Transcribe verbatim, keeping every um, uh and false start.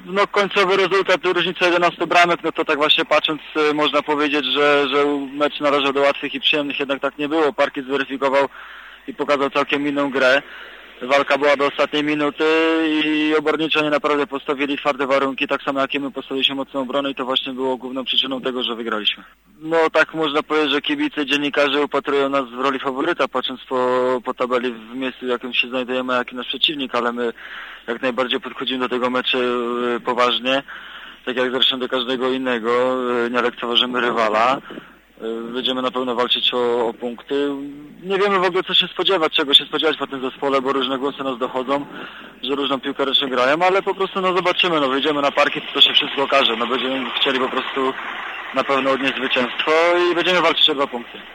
no końcowy rezultat, różnica jedenastu bramek, no to tak właśnie patrząc można powiedzieć, że, że mecz należał do łatwych i przyjemnych, jednak tak nie było. Parkiet zweryfikował i pokazał całkiem inną grę. Walka była do ostatniej minuty i oborniczanie naprawdę postawili twarde warunki, tak samo jak i my postawiliśmy mocną obronę i to właśnie było główną przyczyną tego, że wygraliśmy. No tak można powiedzieć, że kibice, dziennikarze upatrują nas w roli faworyta, patrząc po, po tabeli w miejscu, w jakim się znajdujemy, jak i nasz przeciwnik, ale my jak najbardziej podchodzimy do tego meczu poważnie, tak jak zresztą do każdego innego, nie lekceważymy rywala. Będziemy na pewno walczyć o, o punkty. Nie wiemy w ogóle co się spodziewać, czego się spodziewać po tym zespole, bo różne głosy nas dochodzą, że różną piłkę ręczną grają, ale po prostu no zobaczymy, no wyjdziemy na parkiet, to się wszystko okaże. No będziemy chcieli po prostu na pewno odnieść zwycięstwo i będziemy walczyć o dwa punkty.